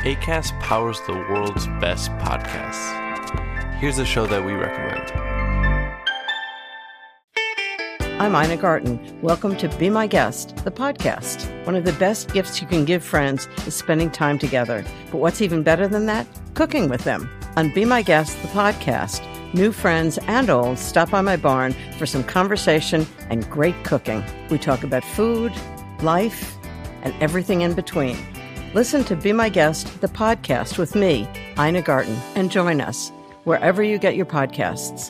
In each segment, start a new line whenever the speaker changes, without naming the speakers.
Acast powers the world's best podcasts. Here's a show that we recommend.
I'm Ina Garten. Welcome to Be My Guest, the podcast. One of the best gifts you can give friends is spending time together. But what's even better than that? Cooking with them. On Be My Guest, the podcast, new friends and old stop by my barn for some conversation and great cooking. We talk about food, life, and everything in between. Listen to Be My Guest, the podcast with me, Ina Garten, and join us wherever you get your podcasts.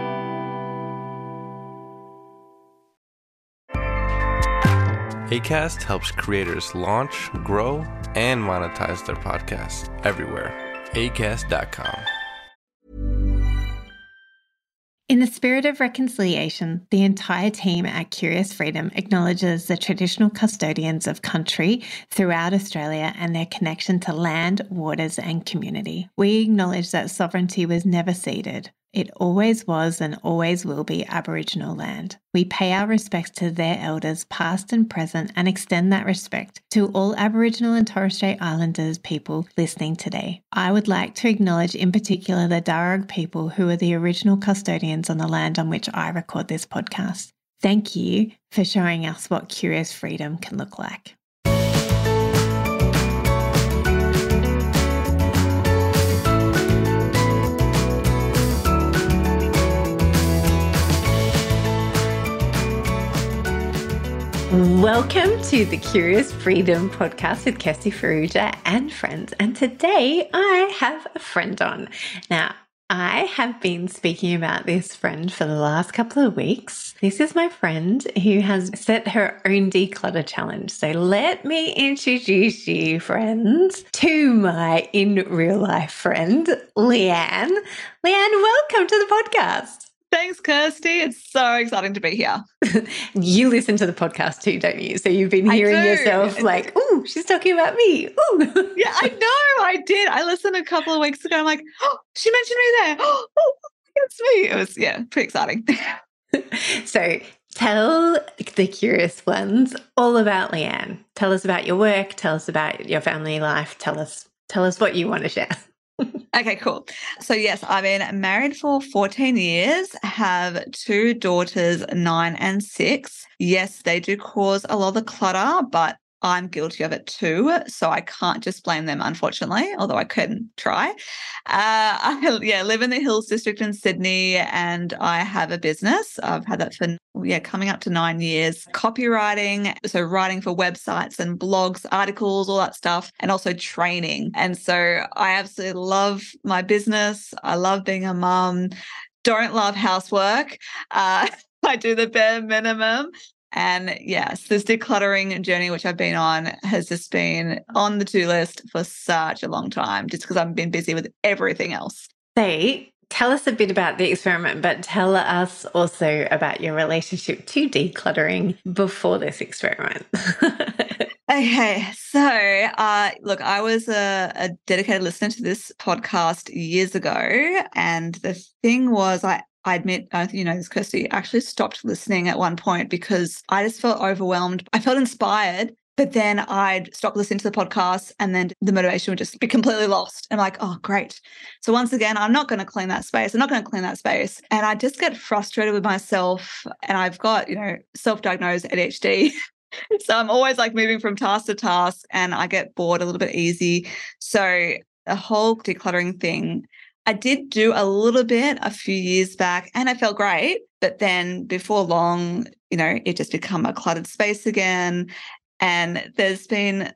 Acast helps creators launch, grow, and monetize their podcasts everywhere. Acast.com.
In the spirit of reconciliation, the entire team at Curious Freedom acknowledges the traditional custodians of country throughout Australia and their connection to land, waters, and community. We acknowledge that sovereignty was never ceded. It always was and always will be Aboriginal land. We pay our respects to their elders, past and present, and extend that respect to all Aboriginal and Torres Strait Islanders people listening today. I would like to acknowledge in particular the Darug people who are the original custodians on the land on which I record this podcast. Thank you for showing us what Curious Freedom can look like. Welcome to the Curious Freedom podcast with Kirsty Farrugia and friends. And today I have a friend on. Now, I have been speaking about this friend for the last couple of weeks. This is my friend who has set her own declutter challenge. So let me introduce you, friends, to my in real life friend, Leanne. Leanne, welcome to the podcast.
Thanks, Kirsty. It's so exciting to be here.
You listen to the podcast too, don't you? So you've been hearing yourself like, oh, she's talking about me. Ooh.
Yeah, I know. I did. I listened a couple of weeks ago. I'm like, oh, she mentioned me there. Oh, it's me. It was, pretty exciting.
So tell the curious ones all about Leanne. Tell us about your work. Tell us about your family life. Tell us what you want to share.
Okay, cool. So yes, I've been married for 14 years, have two daughters, 9 and 6. Yes, they do cause a lot of the clutter, but I'm guilty of it too, so I can't just blame them, unfortunately, although I couldn't try. I live in the Hills District in Sydney, and I have a business. I've had that for coming up to 9 years. Copywriting, so writing for websites and blogs, articles, all that stuff, and also training. And so I absolutely love my business. I love being a mum. Don't love housework. I do the bare minimum. And yes, this decluttering journey, which I've been on, has just been on the to-do list for such a long time, just because I've been busy with everything else.
So tell us a bit about the experiment, but tell us also about your relationship to decluttering before this experiment.
Okay, so look, I was a dedicated listener to this podcast years ago, and the thing was I admit, I think you know this, Kirsty, I actually stopped listening at one point because I just felt overwhelmed. I felt inspired, but then I'd stop listening to the podcast and then the motivation would just be completely lost. I'm like, oh, great. So once again, I'm not going to clean that space. I'm not going to clean that space. And I just get frustrated with myself. And I've got, self-diagnosed ADHD. So I'm always like moving from task to task and I get bored a little bit easy. So the whole decluttering thing, I did do a little bit a few years back and I felt great. But then before long, it just become a cluttered space again. And there's been,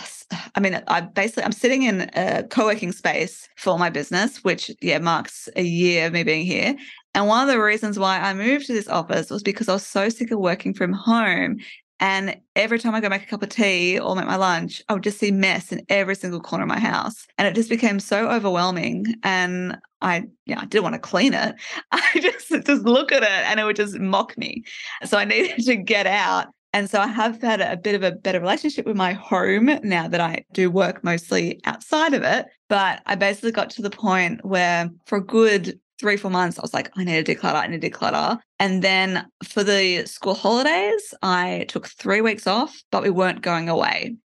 I'm sitting in a co-working space for my business, which, marks a year of me being here. And one of the reasons why I moved to this office was because I was so sick of working from home. And every time I go make a cup of tea or make my lunch, I would just see mess in every single corner of my house. And it just became so overwhelming. And I didn't want to clean it. I just look at it and it would just mock me. So I needed to get out. And so I have had a bit of a better relationship with my home now that I do work mostly outside of it. But I basically got to the point where for a good 3-4 months, I was like, I need to declutter. And then for the school holidays, I took 3 weeks off, but we weren't going away.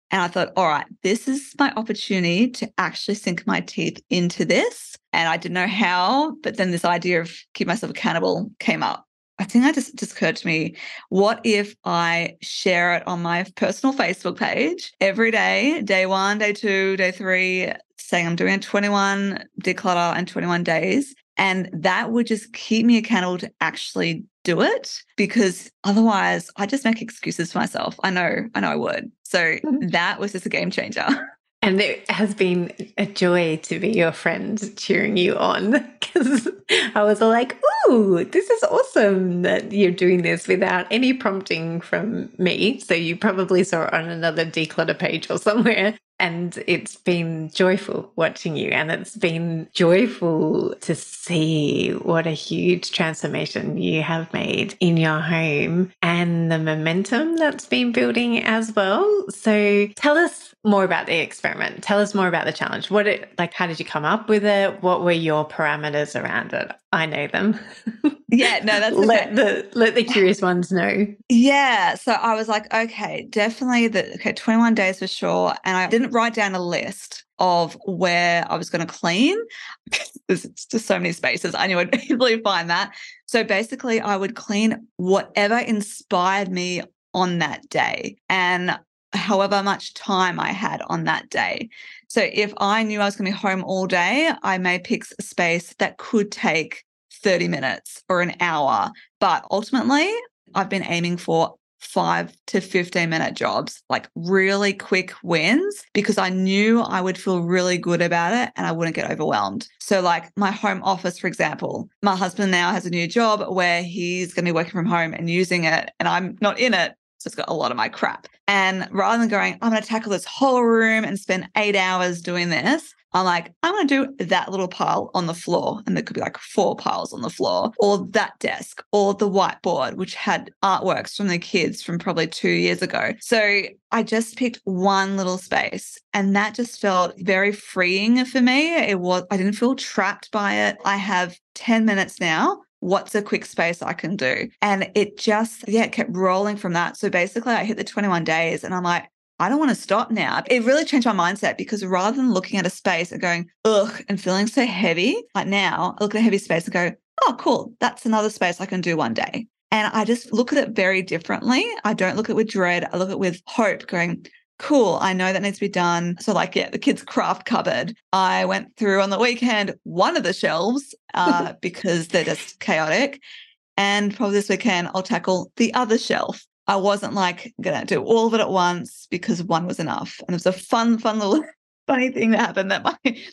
And I thought, all right, this is my opportunity to actually sink my teeth into this. And I didn't know how, but then this idea of keep myself accountable came up. I think that just occurred to me, what if I share it on my personal Facebook page every day, day 1, day 2, day 3, saying I'm doing a 21 declutter and 21 days. And that would just keep me accountable to actually do it, because otherwise I just make excuses for myself. I know I would. So that was just a game changer.
And it has been a joy to be your friend cheering you on, because I was like, ooh, this is awesome that you're doing this without any prompting from me. So you probably saw it on another declutter page or somewhere. And it's been joyful watching you, and it's been joyful to see what a huge transformation you have made in your home and the momentum that's been building as well. So tell us more about the experiment. Tell us more about the challenge. How did you come up with it? What were your parameters around it? I know them.
Yeah, no, that's okay.
Let the curious ones know.
Yeah. So I was like, okay, definitely 21 days for sure. And I didn't write down a list of where I was going to clean. There's just so many spaces. I knew I'd easily find that. So basically I would clean whatever inspired me on that day and however much time I had on that day. So if I knew I was going to be home all day, I may pick a space that could take 30 minutes or an hour. But ultimately, I've been aiming for 5 to 15-minute jobs, like really quick wins, because I knew I would feel really good about it and I wouldn't get overwhelmed. So like my home office, for example, my husband now has a new job where he's going to be working from home and using it, and I'm not in it. So it's got a lot of my crap. And rather than going, I'm going to tackle this whole room and spend 8 hours doing this, I'm like, I'm going to do that little pile on the floor. And there could be like 4 piles on the floor, or that desk, or the whiteboard, which had artworks from the kids from probably 2 years ago. So I just picked one little space, and that just felt very freeing for me. I didn't feel trapped by it. I have 10 minutes now. What's a quick space I can do? And it just, it kept rolling from that. So basically I hit the 21 days and I'm like, I don't want to stop now. It really changed my mindset, because rather than looking at a space and going, ugh, and feeling so heavy, like now I look at a heavy space and go, oh, cool. That's another space I can do one day. And I just look at it very differently. I don't look at it with dread. I look at it with hope, going, cool, I know that needs to be done. So like, the kids' craft cupboard, I went through on the weekend one of the shelves because they're just chaotic. And probably this weekend I'll tackle the other shelf. I wasn't like going to do all of it at once because one was enough. And it was a fun little funny thing that happened that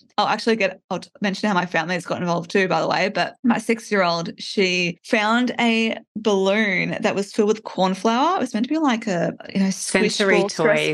I'll mention how my family has got involved too, by the way. But my 6-year-old, she found a balloon that was filled with corn flour. It was meant to be like a,
sensory toy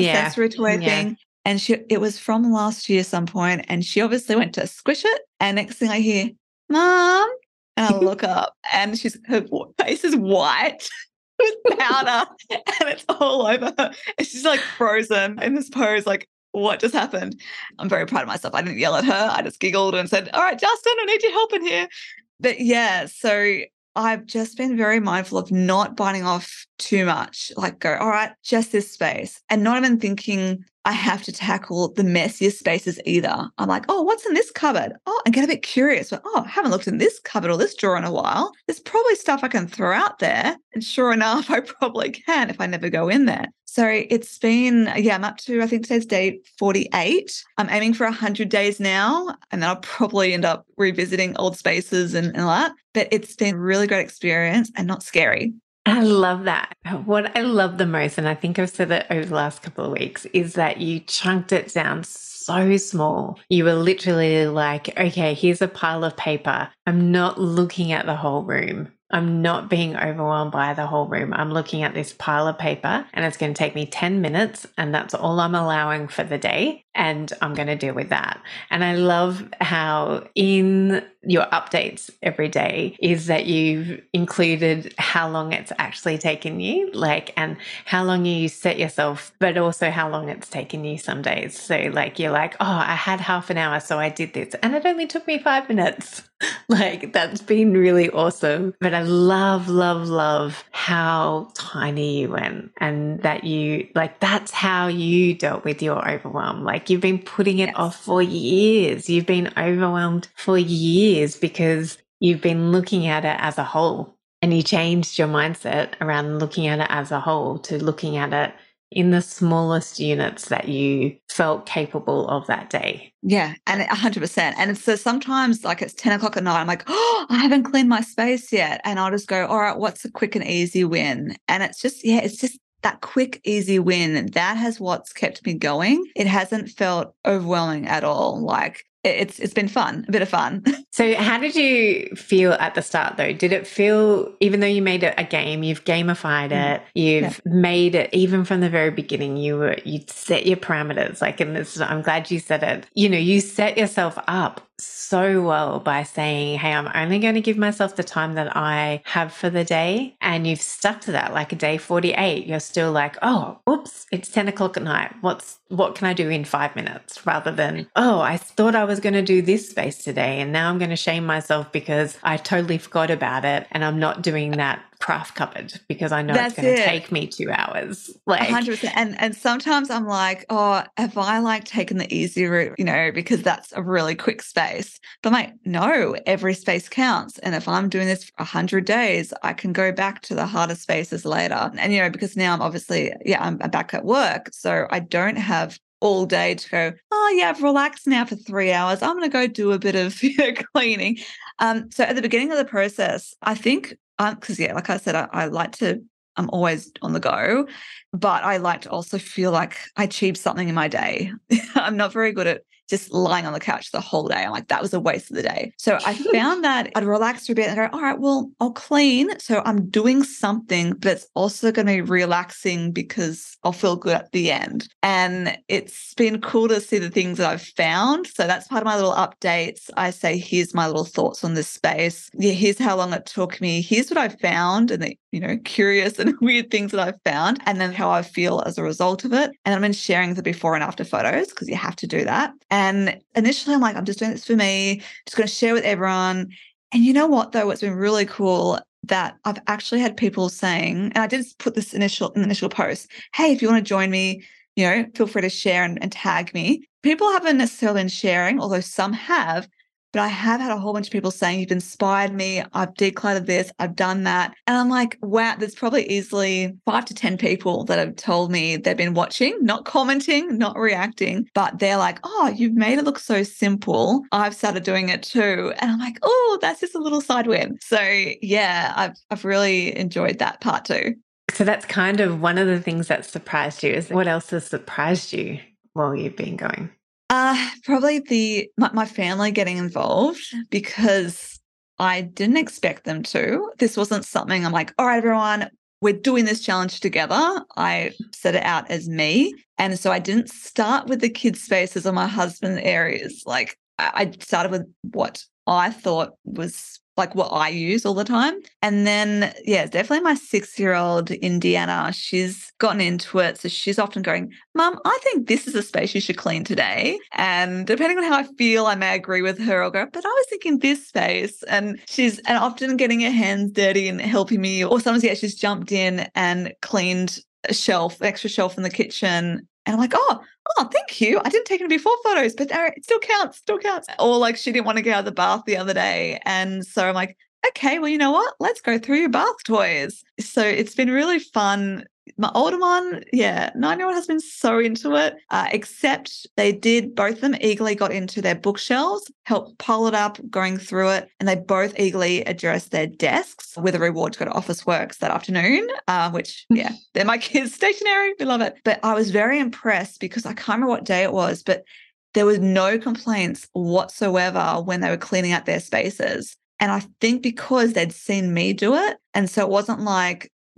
thing. And it was from last year some point. And she obviously went to squish it. And next thing I hear, Mom, and I look up and her face is white with powder and it's all over her. And she's like frozen in this pose, like, what just happened? I'm very proud of myself. I didn't yell at her. I just giggled and said, all right, Justin, I need your help in here. But yeah, so I've just been very mindful of not biting off too much, like go, all right, just this space, and not even thinking I have to tackle the messiest spaces either. I'm like, oh, what's in this cupboard? Oh, and get a bit curious. But, I haven't looked in this cupboard or this drawer in a while. There's probably stuff I can throw out there. And sure enough, I probably can if I never go in there. So it's been, I'm up to, I think today's day 48. I'm aiming for 100 days now, and then I'll probably end up revisiting old spaces and all that. But it's been a really great experience and not scary.
I love that. What I love the most, and I think I've said it over the last couple of weeks, is that you chunked it down so small. You were literally like, okay, here's a pile of paper. I'm not looking at the whole room. I'm not being overwhelmed by the whole room. I'm looking at this pile of paper and it's going to take me 10 minutes and that's all I'm allowing for the day. and I'm going to deal with that. And I love how in your updates every day is that you've included how long it's actually taken you, like, and how long you set yourself, but also how long it's taken you some days. So like, you're like, oh, I had half an hour, so I did this, and it only took me 5 minutes. Like, that's been really awesome. But I love, love, love how tiny you went, and that you, like, that's how you dealt with your overwhelm. Like, you've been putting it off for years. You've been overwhelmed for years because you've been looking at it as a whole, and you changed your mindset around looking at it as a whole to looking at it in the smallest units that you felt capable of that day.
Yeah, and 100%. And so sometimes, like, it's 10 o'clock at night, I'm like, oh, I haven't cleaned my space yet. And I'll just go, all right, what's a quick and easy win? And it's just that quick, easy win. That has what's kept me going. It hasn't felt overwhelming at all. Like, it's been fun, a bit of fun.
So how did you feel at the start though? Did it feel, even though you made it a game, you've gamified it, you've made it, even from the very beginning, you'd set your parameters, like, and this, I'm glad you said it, you set yourself up so well by saying, hey, I'm only going to give myself the time that I have for the day. And you've stuck to that. Like, a day 48, you're still like, oh, oops, it's 10 o'clock at night. What can I do in 5 minutes? Rather than, oh, I thought I was going to do this space today, and now I'm going to shame myself because I totally forgot about it, and I'm not doing that craft cupboard because I know it's going to take me 2 hours. Like
100%. And sometimes I'm like, oh, have I like taken the easy route, because that's a really quick space. But I'm like, no, every space counts. And if I'm doing this for 100 days, I can go back to the harder spaces later. And, because now I'm obviously, I'm back at work. So I don't have all day to go, oh yeah, I've relaxed now for 3 hours. I'm going to go do a bit of cleaning. So at the beginning of the process, I think, because like I said, I'm always on the go, but I like to also feel like I achieved something in my day. I'm not very good at just lying on the couch the whole day. I'm like, that was a waste of the day. So I found that I'd relax for a bit and go, all right, well, I'll clean. So I'm doing something, but it's also going to be relaxing because I'll feel good at the end. And it's been cool to see the things that I've found. So that's part of my little updates. I say, here's my little thoughts on this space. Yeah, here's how long it took me. Here's what I found, and the curious and weird things that I've found, and then how I feel as a result of it. And I've been sharing the before and after photos because you have to do that. And initially I'm like, I'm just doing this for me, just going to share with everyone. And you know what, though, what's been really cool, that I've actually had people saying, and I did put this in the initial post, hey, if you want to join me, feel free to share and tag me. People haven't necessarily been sharing, although some have. But I have had a whole bunch of people saying, you've inspired me, I've decluttered this, I've done that. And I'm like, wow, there's probably easily 5 to 10 people that have told me they've been watching, not commenting, not reacting, but they're like, oh, you've made it look so simple. I've started doing it too. And I'm like, oh, that's just a little side win. So yeah, I've really enjoyed that part too.
So that's kind of one of the things that surprised you. What else has surprised you while you've been going?
Probably my family getting involved, because I didn't expect them to. This wasn't something I'm like, all right, everyone, we're doing this challenge together. I set it out as me. And so I didn't start with the kids' spaces or my husband's areas. Like, I started with what I thought was like what I use all the time. And then, definitely my 6-year-old Indiana, she's gotten into it. So she's often going, Mum, I think this is a space you should clean today. And depending on how I feel, I may agree with her. I'll go, but I was thinking this space. And she's often getting her hands dirty and helping me. Or sometimes, she's jumped in and cleaned an extra shelf in the kitchen. And I'm like, oh, thank you. I didn't take any before photos, but it still counts. Or like, she didn't want to get out of the bath the other day. And so I'm like, okay, well, you know what? Let's go through your bath toys. So it's been really fun. My older one, 9-year-old has been so into it, except both of them eagerly got into their bookshelves, helped pile it up, going through it, and they both eagerly addressed their desks with a reward to go to Officeworks that afternoon, which, they're my kids' stationery. We love it. But I was very impressed because I can't remember what day it was, but there was no complaints whatsoever when they were cleaning out their spaces. And I think because they'd seen me do it, and so it wasn't like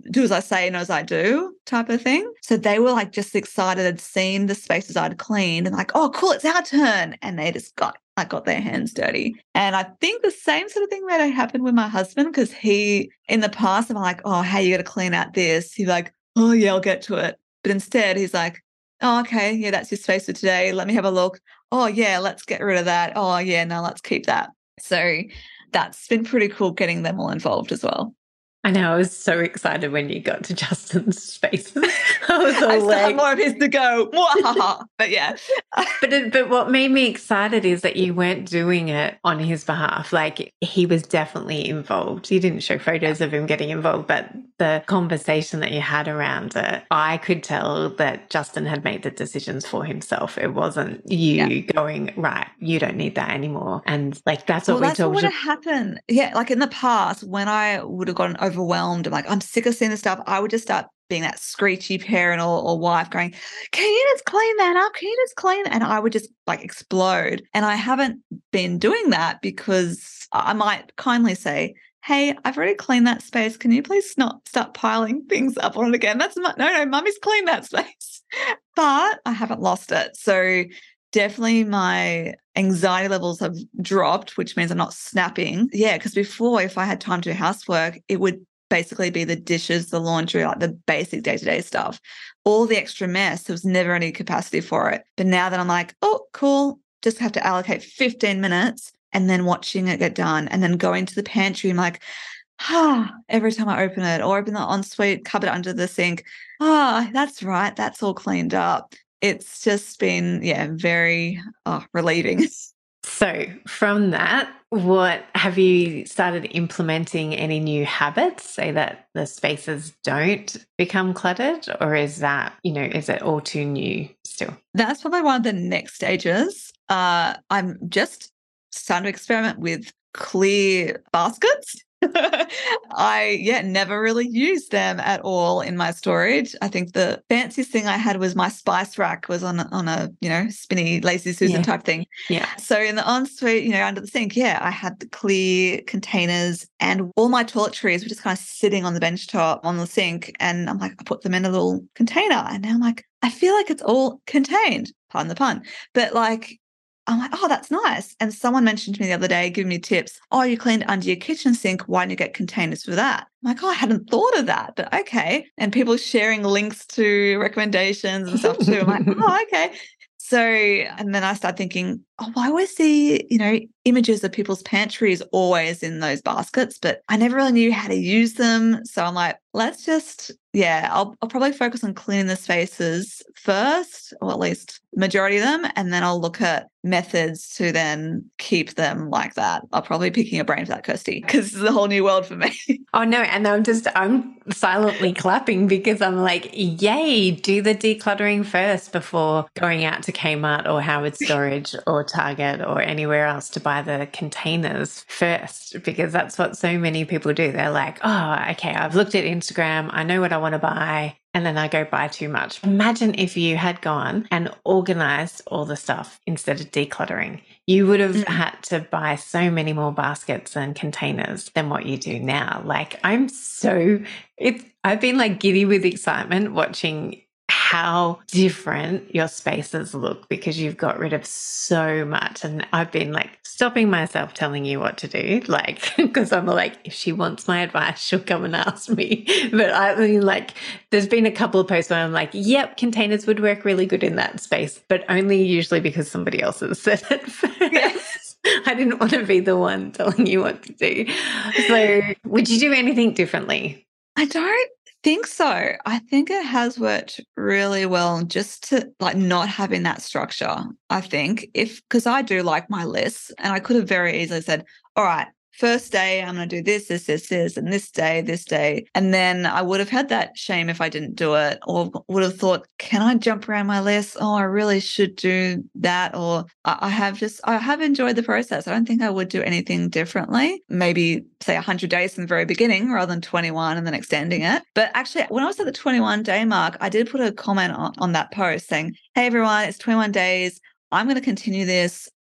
do as I say, not as I do type of thing. So they were like just excited, had seen the spaces I'd cleaned and like, oh, cool, it's our turn. And they just got their hands dirty. And I think the same sort of thing might have happened with my husband, because he, in the past, I'm like, oh, hey, you got to clean out this. He's like, oh, yeah, I'll get to it. But instead, he's like, oh, okay, yeah, that's your space for today. Let me have a look. Oh, yeah, let's get rid of that. Oh, yeah, no, let's keep that. So that's been pretty cool getting them all involved as well.
I know, I was so excited when you got to Justin's spaces. I was all
I still
like,
have more of his to go. But yeah.
But what made me excited is that you weren't doing it on his behalf. Like, he was definitely involved. You didn't show photos of him getting involved, but the conversation that you had around it, I could tell that Justin had made the decisions for himself. It wasn't you going, right, you don't need that anymore. And like, that's what we talked about.
What would happen. Yeah, like in the past, when I would have gotten overwhelmed and like, I'm sick of seeing this stuff, I would just start being that screechy parent or wife going, can you just clean that up? Can you just clean that? And I would just like explode. And I haven't been doing that because I might kindly say, hey, I've already cleaned that space. Can you please not start piling things up on it again? No, mummy's cleaned that space. But I haven't lost it. So definitely my anxiety levels have dropped, which means I'm not snapping. Yeah, because before, if I had time to do housework, it would basically be the dishes, the laundry, like the basic day-to-day stuff. All the extra mess, there was never any capacity for it. But now that I'm like, oh, cool, just have to allocate 15 minutes and then watching it get done and then going to the pantry, I'm like, every time I open it or open the ensuite cupboard under the sink, that's right, that's all cleaned up. It's just been, very relieving.
So from that, what have you started implementing any new habits so that the spaces don't become cluttered, or is that, is it all too new still?
That's probably one of the next stages. I'm just starting to experiment with clear baskets. I never really used them at all in my storage. I think the fanciest thing I had was my spice rack was on a spinny Lazy Susan type thing.
Yeah.
So in the ensuite, under the sink, I had the clear containers and all my toiletries were just kind of sitting on the bench top on the sink. And I'm like, I put them in a little container and now I'm like, I feel like it's all contained, pardon the pun. But like, I'm like, oh, that's nice. And someone mentioned to me the other day, giving me tips. Oh, you cleaned under your kitchen sink. Why don't you get containers for that? I'm like, oh, I hadn't thought of that, but okay. And people sharing links to recommendations and stuff too. I'm like, oh, okay. So, and then I started thinking, oh, I always see, images of people's pantries always in those baskets, but I never really knew how to use them. So I'm like, let's just, I'll probably focus on cleaning the spaces first, or at least majority of them. And then I'll look at methods to then keep them like that. I'll probably be picking your brain for that, Kirsty, because this is a whole new world for me.
Oh, no. And I'm silently clapping because I'm like, yay, do the decluttering first before going out to Kmart or Howard Storage or Target or anywhere else to buy the containers first, because that's what so many people do. They're like, oh, okay, I've looked at Instagram. I know what I want to buy. And then I go buy too much. Imagine if you had gone and organized all the stuff instead of decluttering. You would have had to buy so many more baskets and containers than what you do now. Like, I've been like giddy with excitement watching how different your spaces look because you've got rid of so much. And I've been like stopping myself telling you what to do, like, because I'm like, if she wants my advice, she'll come and ask me. But I mean, like, there's been a couple of posts where I'm like, yep, containers would work really good in that space, but only usually because somebody else has said it first. Yes. I didn't want to be the one telling you what to do. So would you do anything differently?
I don't think so. I think it has worked really well just to like not having that structure. I think because I do like my lists, and I could have very easily said, all right, first day, I'm going to do this, and this day. And then I would have had that shame if I didn't do it, or would have thought, can I jump around my list? Oh, I really should do that. Or I have enjoyed the process. I don't think I would do anything differently. Maybe say 100 days from the very beginning rather than 21 and then extending it. But actually, when I was at the 21-day mark, I did put a comment on that post saying, hey, everyone, it's 21 days. I'm going to continue this.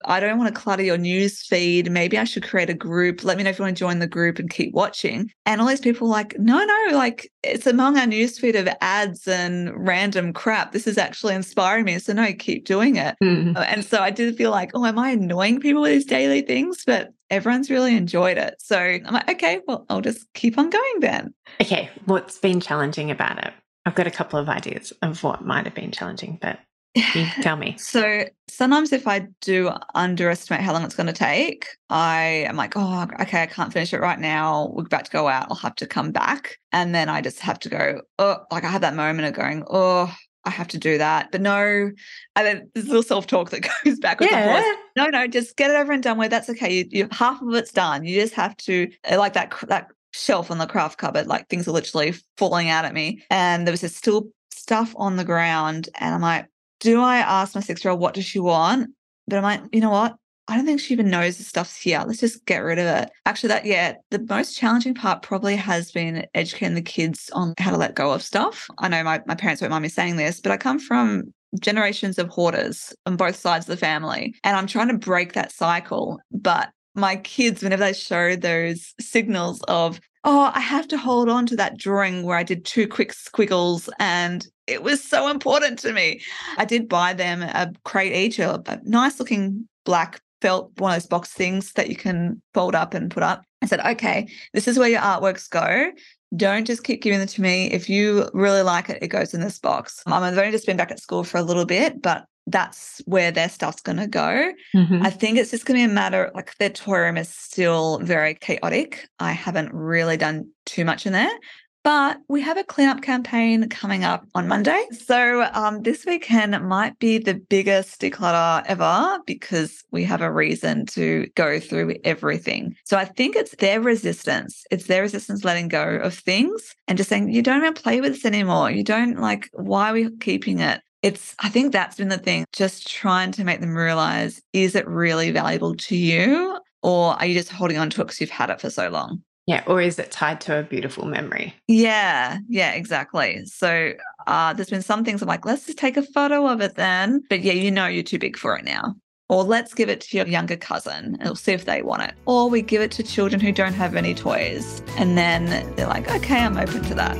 I don't want to clutter your news feed. Maybe I should create a group. Let me know if you want to join the group and keep watching. And all these people were like, no, like it's among our news feed of ads and random crap. This is actually inspiring me. So no, keep doing it. And so I did feel like, oh, am I annoying people with these daily things? But everyone's really enjoyed it. So I'm like, okay, well, I'll just keep on going then.
Okay, what's been challenging about it? I've got a couple of ideas of what might have been challenging, but you tell me.
So sometimes if I do underestimate how long it's going to take, I am like, oh, okay, I can't finish it right now. We're about to go out. I'll have to come back. And then I just have to go, oh, like I have that moment of going, oh, I have to do that. But no, and then there's a little self-talk that goes backwards and forwards. No, just get it over and done with. That's okay. You half of it's done. You just have to, like that shelf on the craft cupboard, like things are literally falling out at me. And there was just still stuff on the ground. And I'm like, do I ask my 6-year-old what does she want? But I'm like, you know what? I don't think she even knows the stuff's here. Let's just get rid of it. Actually, the most challenging part probably has been educating the kids on how to let go of stuff. I know my parents won't mind me saying this, but I come from generations of hoarders on both sides of the family, and I'm trying to break that cycle. But my kids, whenever they show those signals of, oh, I have to hold on to that drawing where I did 2 quick squiggles and it was so important to me. I did buy them a crate each, a nice looking black felt, one of those box things that you can fold up and put up. I said, okay, this is where your artworks go. Don't just keep giving them to me. If you really like it, it goes in this box. I've only just been back at school for a little bit, but that's where their stuff's going to go. I think it's just going to be a matter, like their toy room is still very chaotic. I haven't really done too much in there, but we have a cleanup campaign coming up on Monday. So this weekend might be the biggest declutter ever because we have a reason to go through everything. So I think it's their resistance. It's their resistance letting go of things and just saying, you don't even play with this anymore. You don't like, why are we keeping it? I think that's been the thing, just trying to make them realize, is it really valuable to you? Or are you just holding on to it because you've had it for so long?
Yeah. Or is it tied to a beautiful memory?
Yeah, exactly. So there's been some things I'm like, let's just take a photo of it then. But yeah, you're too big for it now. Or let's give it to your younger cousin and we'll see if they want it. Or we give it to children who don't have any toys. And then they're like, okay, I'm open to that.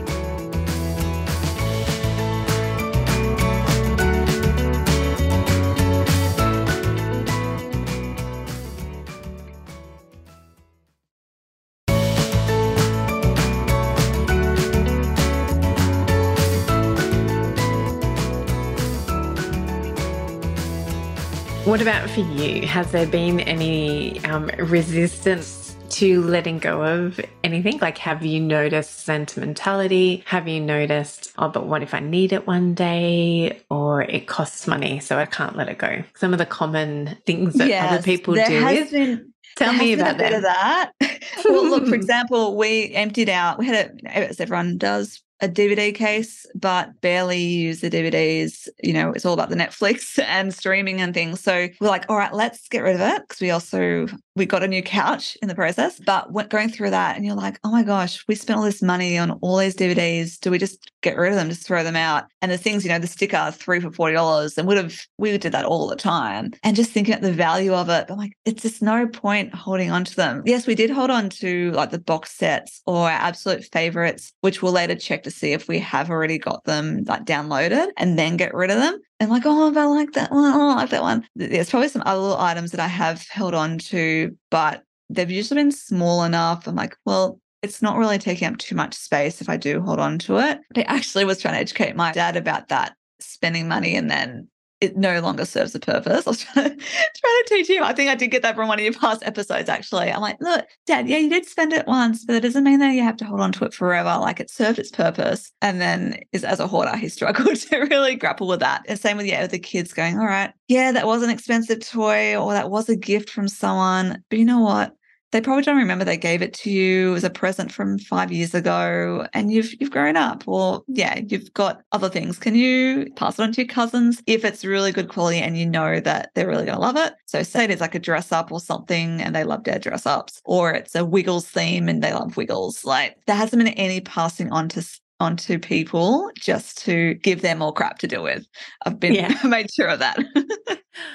What about for you? Has there been any resistance to letting go of anything? Like, have you noticed sentimentality? Have you noticed, oh, but what if I need it one day? Or it costs money, so I can't let it go? Some of the common things that other people do. Tell me about
that. Of that. Well, look, for example, we emptied out, we had as everyone does, a DVD case, but barely use the DVDs. It's all about the Netflix and streaming and things. So we're like, all right, let's get rid of it because we got a new couch in the process. But going through that and you're like, oh my gosh, we spent all this money on all these DVDs. Do we just get rid of them, just throw them out? And the things, the sticker, 3 for $40, and we did that all the time. And just thinking about the value of it, I'm like, it's just no point holding on to them. Yes, we did hold on to like the box sets or our absolute favorites, which we'll later check to see if we have already got them like downloaded and then get rid of them. And like, oh, I like that one. Oh, I like that one. There's probably some other little items that I have held on to, but they've usually been small enough. I'm like, well, it's not really taking up too much space if I do hold on to it. But I actually was trying to educate my dad about that, spending money and then it no longer serves a purpose. I was trying to teach him. I think I did get that from one of your past episodes, actually. I'm like, look, Dad, yeah, you did spend it once, but it doesn't mean that you have to hold on to it forever. Like it served its purpose. And then as a hoarder, he struggled to really grapple with that. And same with the kids going, all right, yeah, that was an expensive toy or that was a gift from someone. But you know what? They probably don't remember they gave it to you as a present from 5 years ago and you've grown up, or you've got other things. Can you pass it on to your cousins if it's really good quality and you know that they're really going to love it? So say it is like a dress up or something and they love their dress ups, or it's a Wiggles theme and they love Wiggles. Like there hasn't been any passing onto people just to give them more crap to deal with. I've been made sure of that.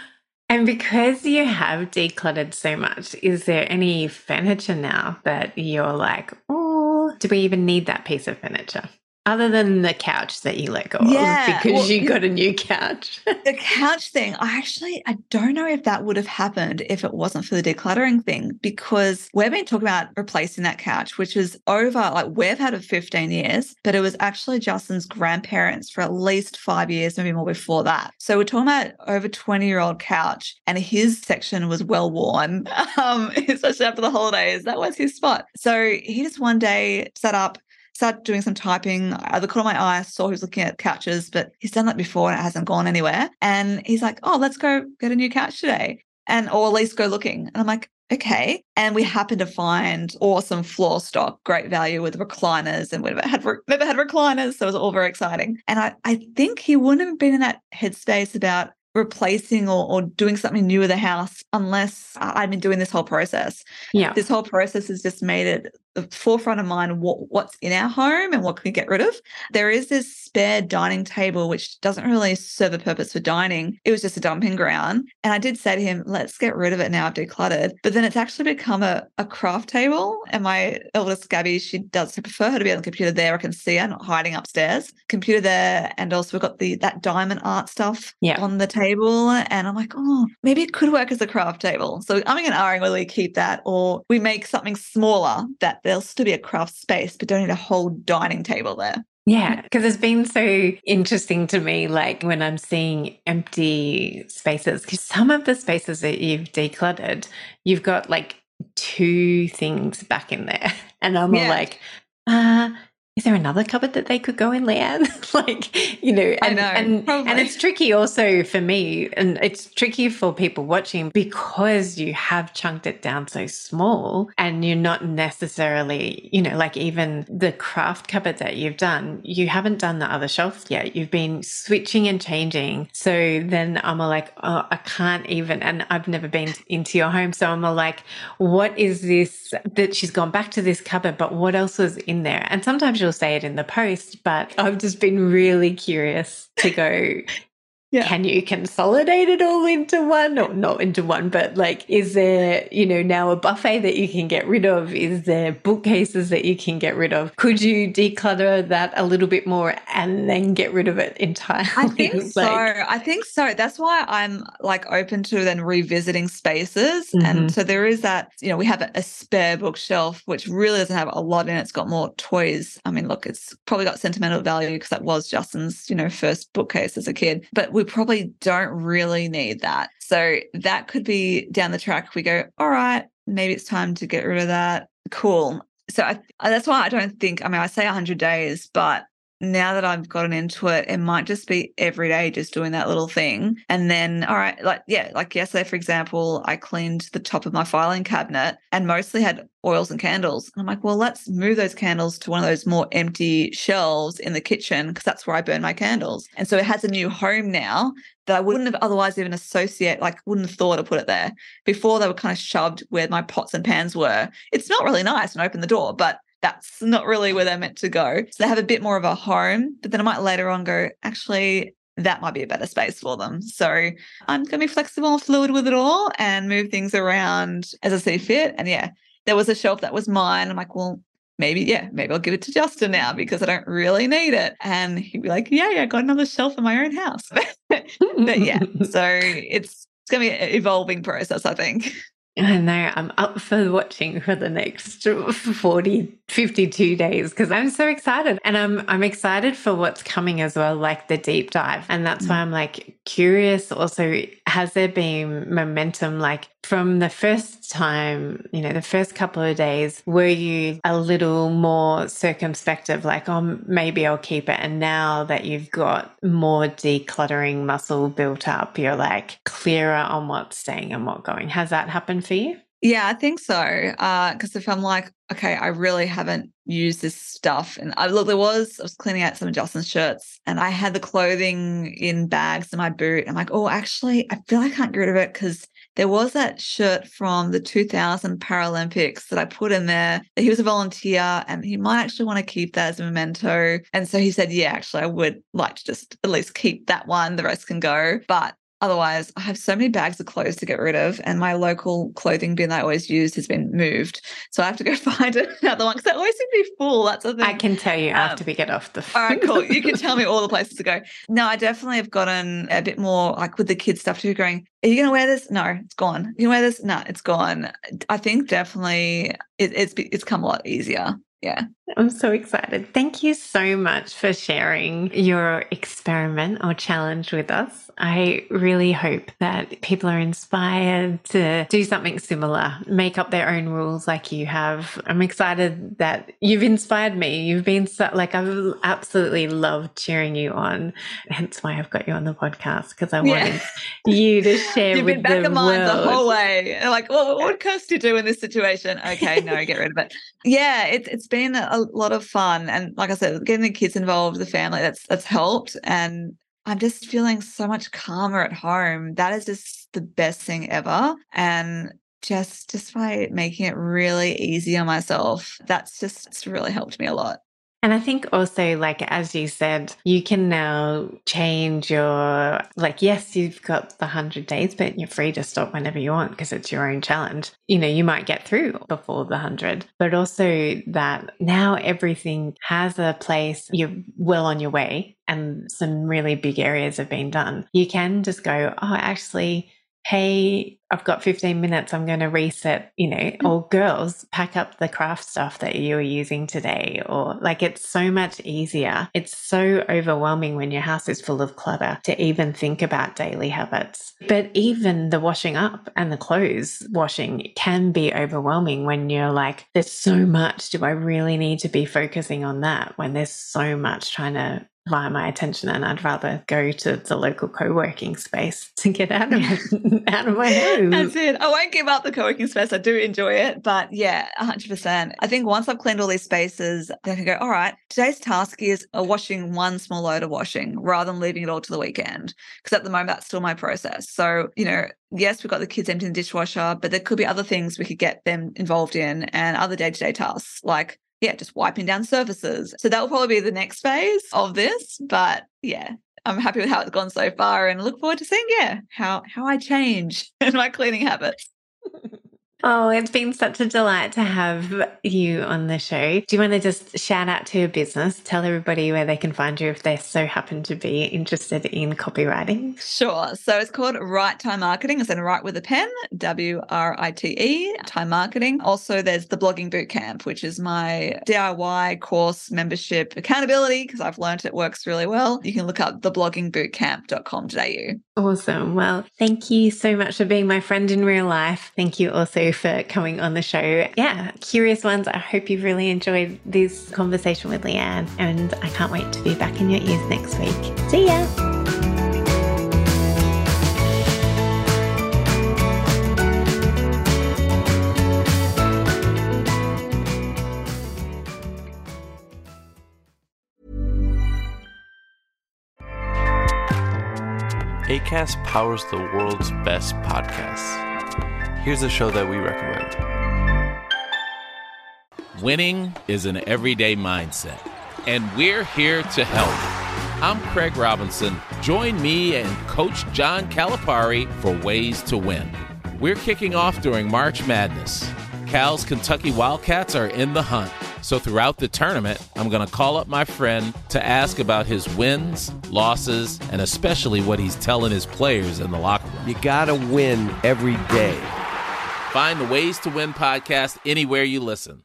And because you have decluttered so much, is there any furniture now that you're like, oh, do we even need that piece of furniture? Other than the couch that you let go of because you got a new couch.
The couch thing, I don't know if that would have happened if it wasn't for the decluttering thing, because we've been talking about replacing that couch, which is over, like we've had it 15 years, but it was actually Justin's grandparents for at least 5 years, maybe more before that. So we're talking about over 20-year-old couch, and his section was well worn, especially after the holidays. That was his spot. So he just one day sat up, started doing some typing. The corner of my eye, I saw he was looking at couches, but he's done that before and it hasn't gone anywhere. And he's like, oh, let's go get a new couch today. Or at least go looking. And I'm like, okay. And we happened to find awesome floor stock, great value with recliners, and we've never had recliners. So it was all very exciting. And I think he wouldn't have been in that headspace about replacing or doing something new with the house unless I'd been doing this whole process.
Yeah.
This whole process has just made it the forefront of mind what's in our home and what can we get rid of. There is this spare dining table which doesn't really serve a purpose for dining. It was just a dumping ground. And I did say to him, let's get rid of it now I've decluttered. But then it's actually become a craft table. And my eldest Gabby, she does prefer her to be on the computer there. I can see her not hiding upstairs. Computer there, and also we've got that diamond art stuff on the table. And I'm like, oh, maybe it could work as a craft table. So I'm going to argue whether we keep that or we make something smaller that there'll still be a craft space, but don't need a whole dining table there.
Yeah, because it's been so interesting to me, like when I'm seeing empty spaces, because some of the spaces that you've decluttered, you've got like 2 things back in there. And I'm all like, is there another cupboard that they could go in, Leanne? And it's tricky also for me, and it's tricky for people watching because you have chunked it down so small and you're not necessarily, like even the craft cupboard that you've done, you haven't done the other shelf yet. You've been switching and changing. So then I'm all like, oh, I can't even, and I've never been into your home. So I'm all like, what is this that she's gone back to this cupboard, but what else was in there? And sometimes you'll say it in the post, but I've just been really curious to go, can you consolidate it all into one? Or not into one, but like, is there, now a buffet that you can get rid of? Is there bookcases that you can get rid of? Could you declutter that a little bit more and then get rid of it entirely?
I think so. That's why I'm like open to then revisiting spaces. Mm-hmm. And so there is that, we have a spare bookshelf, which really doesn't have a lot in it. It's got more toys. I mean, look, it's probably got sentimental value because that was Justin's, first bookcase as a kid, but we probably don't really need that. So that could be down the track. We go, all right, maybe it's time to get rid of that. Cool. So that's why I don't think, I say 100 days, but now that I've gotten into it, it might just be every day just doing that little thing. And then, all right, like yesterday, for example, I cleaned the top of my filing cabinet and mostly had oils and candles. And I'm like, well, let's move those candles to one of those more empty shelves in the kitchen because that's where I burn my candles. And so it has a new home now that I wouldn't have otherwise even wouldn't have thought to put it there. Before they were kind of shoved where my pots and pans were. It smelled really nice and opened the door, but that's not really where they're meant to go. So they have a bit more of a home, but then I might later on go, actually, that might be a better space for them. So I'm going to be flexible and fluid with it all and move things around as I see fit. And there was a shelf that was mine. I'm like, well, maybe I'll give it to Justin now because I don't really need it. And he'd be like, I got another shelf in my own house. But so it's going to be an evolving process, I think.
I know. I'm up for watching for the next 52 days because I'm so excited. And I'm excited for what's coming as well, like the deep dive. And that's why I'm like curious also, has there been momentum like from the first time, the first couple of days, were you a little more circumspect of like, oh, maybe I'll keep it. And now that you've got more decluttering muscle built up, you're like clearer on what's staying and what's going. Has that happened for you?
Yeah, I think so. Because if I'm like, okay, I really haven't used this stuff. And I was cleaning out some of Justin's shirts and I had the clothing in bags in my boot. I'm like, oh, actually, I feel I can't get rid of it because there was that shirt from the 2000 Paralympics that I put in there. He was a volunteer and he might actually want to keep that as a memento. And so he said, actually, I would like to just at least keep that one. The rest can go. But otherwise I have so many bags of clothes to get rid of, and my local clothing bin I always used has been moved. So I have to go find another one because they always seem to be full. That's the thing.
I can tell you after we get off the phone.
All right, cool. You can tell me all the places to go. No, I definitely have gotten a bit more like with the kids stuff too, going, are you going to wear this? No, it's gone. You going to wear this? No, it's gone. I think definitely it's come a lot easier. Yeah.
I'm so excited. Thank you so much for sharing your experiment or challenge with us. I really hope that people are inspired to do something similar, make up their own rules like you have. I'm excited that you've inspired me. You've been I've absolutely loved cheering you on. Hence why I've got you on the podcast, because I wanted you to share
You've
with
been back of mind
world.
the whole way. Like, well, what would Kirsty do in this situation? Okay, no, get rid of it. Yeah, it's been a lot of fun, and like I said, getting the kids involved, the family, that's helped, and I'm just feeling so much calmer at home. That is just the best thing ever, and just by making it really easy on myself, it's really helped me a lot.
And I think also, like, as you said, you can now change your, yes, you've got the 100 days, but you're free to stop whenever you want because it's your own challenge. You know, you might get through before the 100, but also that now everything has a place, you're well on your way and some really big areas have been done. You can just go, oh, actually, hey, I've got 15 minutes, I'm going to reset, or girls, pack up the craft stuff that you were using today, or it's so much easier. It's so overwhelming when your house is full of clutter to even think about daily habits. But even the washing up and the clothes washing can be overwhelming when you're like, there's so much, do I really need to be focusing on that when there's so much trying to vie my attention, and I'd rather go to the local co-working space to get out of my home.
That's it. I won't give up the co-working space. I do enjoy it, but yeah, 100%. I think once I've cleaned all these spaces, then I can go, all right, today's task is washing one small load of washing rather than leaving it all to the weekend. Because at the moment, that's still my process. So, yes, we've got the kids emptying the dishwasher, but there could be other things we could get them involved in and other day-to-day tasks like, just wiping down surfaces. So that will probably be the next phase of this. But yeah, I'm happy with how it's gone so far and look forward to seeing, how I change in my cleaning habits.
Oh, it's been such a delight to have you on the show. Do you want to just shout out to your business? Tell everybody where they can find you if they so happen to be interested in copywriting.
Sure. So it's called Write Time Marketing. It's in Write with a Pen, WRITE, Time Marketing. Also, there's the Blogging Bootcamp, which is my DIY course membership accountability, because I've learned it works really well. You can look up thebloggingbootcamp.com.au.
Awesome. Well, thank you so much for being my friend in real life. Thank you also for coming on the show. Yeah, Curious Ones, I hope you've really enjoyed this conversation with Leanne, and I can't wait to be back in your ears next week. See ya.
Acast powers the world's best podcasts. Here's a show that we recommend.
Winning is an everyday mindset, and we're here to help. I'm Craig Robinson. Join me and Coach John Calipari for Ways to Win. We're kicking off during March Madness. Cal's Kentucky Wildcats are in the hunt. So throughout the tournament, I'm going to call up my friend to ask about his wins, losses, and especially what he's telling his players in the locker room.
You got to win every day.
Find the Ways to Win podcast anywhere you listen.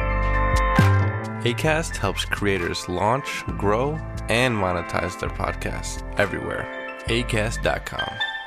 Acast helps creators launch, grow, and monetize their podcasts everywhere. Acast.com.